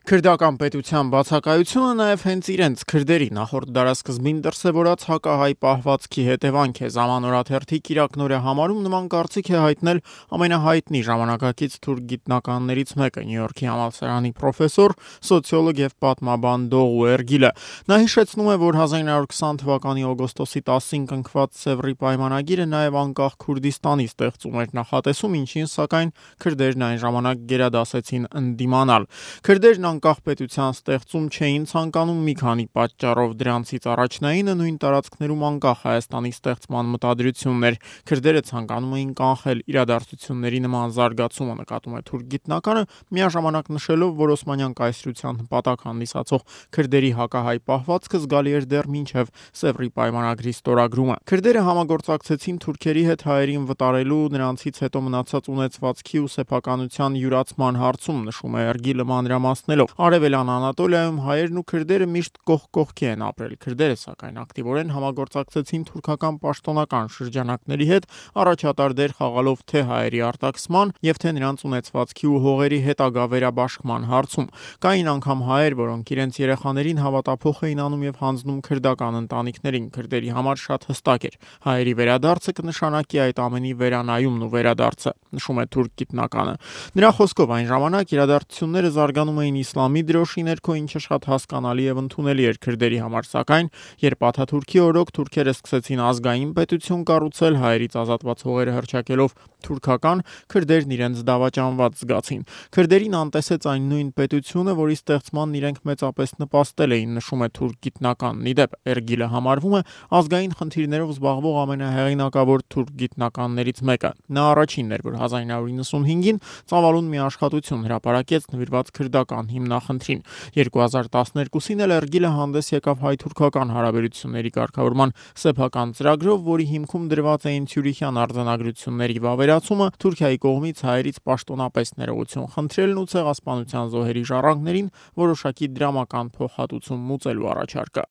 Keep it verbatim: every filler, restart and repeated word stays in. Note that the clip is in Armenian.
Քրդական պետության բացակայությունը նաև հենց իրենց քրդերի նախորդ դարասկզբին դրսևորած հակահայ պահվածքի հետևանք է։ Ժամանորաթերթի կիրակնօրյա համարում նման կարծիք է հայտնել ամենահայտնի ժամանակակից թուրք գիտնականներից մեկը՝ Նյու Յորքի համալսարանի պրոֆեսոր, սոցիոլոգ եւ պատմաբան Դողու Էրգիլը։ Նա հիշեցնում է, որ հազար նույն հարյուր քսան թվականի օգոստոսի տասին կնքված Սևրի պայմանագիրը նաև անկախ Քուրդիստանի ստեղծում էր նախատեսում, ինչին սակայն քրդերն այն ժամանակ գերադասեցին ընդդիմանալ։ Քրդերն անկախ պետության ստեղծում չէին ցանկանում մի քանի պատճառով, դրանցից առաջնայինը նույն տարածքներում անկախ Հայաստանի ստեղծման մտադրությունն էր։ Քրդերը ցանկանում էին կանխել իրադարձությունների նման զարգացումը, նկատում է թուրք գիտնականը, միաժամանակ նշելով, որ Օսմանյան կայսրության նպատակ հանդիսացող քրդերի հակահայ պահվածքը զգալի էր դեռ մինչև Սևրի պայմանագրի ստորագրումը։ Քրդերը համագործակցեցին թուրքերի հետ հայերին վտարելու, նրանցից հետո մնացած ունեցվածքի ու սեփականության յուրացման հարցում, նշում է Էրգիլը մանրամասնելով։ Արևելյան Անատոլիայում հայերն ու քրդերը միշտ կողք կողքի են ապրել։ Քրդերը սակայն ակտիվորեն համագործակցեցին թուրքական պաշտոնական շրջանակների հետ, առաջատար դեր խաղալով թե հայերի արտաքսման եւ թե նրանց ունեցվածքի ու հողերի հետագա վերաբաշխման հարցում։ Կային անգամ հայեր, որոնք իրենց երեխաներին հավատափոխ էին անում եւ հանձնում քրդական ընտանիքներին։ Քրդերի համար շատ հստակ էր՝ հայերի վերադարձը կնշանակի այդ ամենի վերանայումն ու վերադարձը, նշում է թուրք գիտնականը։ Նրա խոսքով այն ժամանակ իրադարձությունները զարգանում էին իսլամի դրոշի ներքո, ինչը շատ հասկանալի եւ ընդունելի էր քրդերի համար, սակայն երբ Աթաթուրքի օրոք թուրքերը սկսեցին ազգային պետություն կառուցել, հայերից ազատված հողերը հռչակելով թուրքական, քրդերն իրենց դավաճանված զգացին։ Քրդերին անտեսեց այն նույն պետությունը, որի ստեղծմանն իրենք մեծապես նպաստել էին, նշում է թուրք գիտնականն։ Ի դեպ, Էրգիլը համարվում է ազգային խնդիրներով զբաղվող ամենահեղինակավոր թուրք գիտնականներից մեկը։ Նա առաջինն էր, որ հազար նույն հարյուր նվսունհինգին ծավալուն մի աշխատություն հրապարակեց նվիրված քրդական հիմնախնդրին։ երկու հազար տասներկուսին էլ Էրգիլը հանդես եկավ հայ-թուրքական հարաբերությունների կարգավորման սեփական ծրագրով, որի հիմքում դրված էին Ցյուրիխյան արձանագրությունների վավերացումը, Թուրքիայի կողմից հայերից պաշտոնապես ներողություն խնդրելն ու ցեղասպանության զոհերի ժառանգներին որոշակի դրամական փոխհատուցում մուծելու առաջարկը։